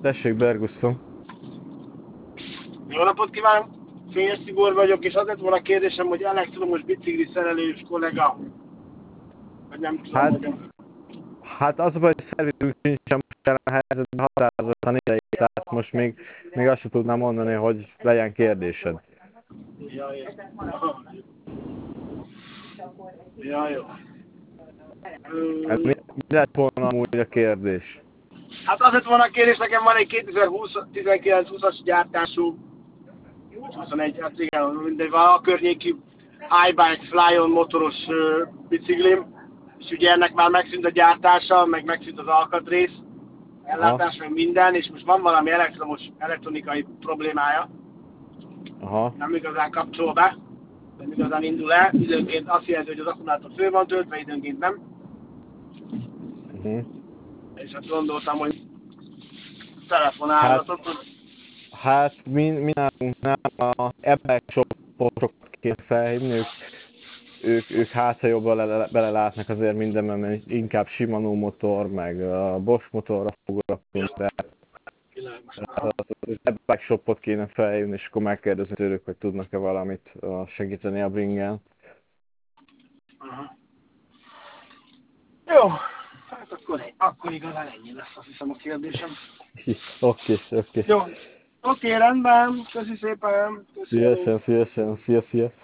Tessék, Berguszom. Jó napot kívánok! Fényes Tibor vagyok, és az lett volna a kérdésem, hogy elektromos bicikli szerelős kollega, vagy nem tudom, Hát, hogy... hát az a baj, hogy szervizünk sincsen most jelen helyzetben határozottan ideig, tehát most még azt sem tudnám mondani, hogy legyen kérdésed. Ja, jó. Ja, jó. Hát mi lett volna amúgy a kérdés? Hát az lett volna a kérdés, nekem van egy 2019-20-as gyártású, 21, hát igen, mindegy, a környéki iBike Flyon motoros biciklim, és ugye ennek már megszűnt a gyártása, meg megszűnt az alkatrész, ellátás, meg minden, és most van valami elektronikai problémája, Aha. nem igazán kapcsol be, nem igazán indul el, időnként azt jelenti, hogy az akkumulátor föl van töltve, időnként nem, és hát gondoltam, hogy telefonálhatok. Hát mi nálunk a ebben csoportokat kéne felhívni, ők hát ha jobban belelátnak azért mindenben, mert inkább Shimano motor, meg a Bosch motorra foglalkozunk, tehát az e-bike shopot kéne felhívni, és akkor megkérdezni tőlük, hogy tudnak-e valamit segíteni a bringen. Jó, hát akkor igazán ennyi lesz, azt hiszem a kérdésem. Oké. Jó, oké, rendben, köszi szépen. Köszi, Szívesen. Szia.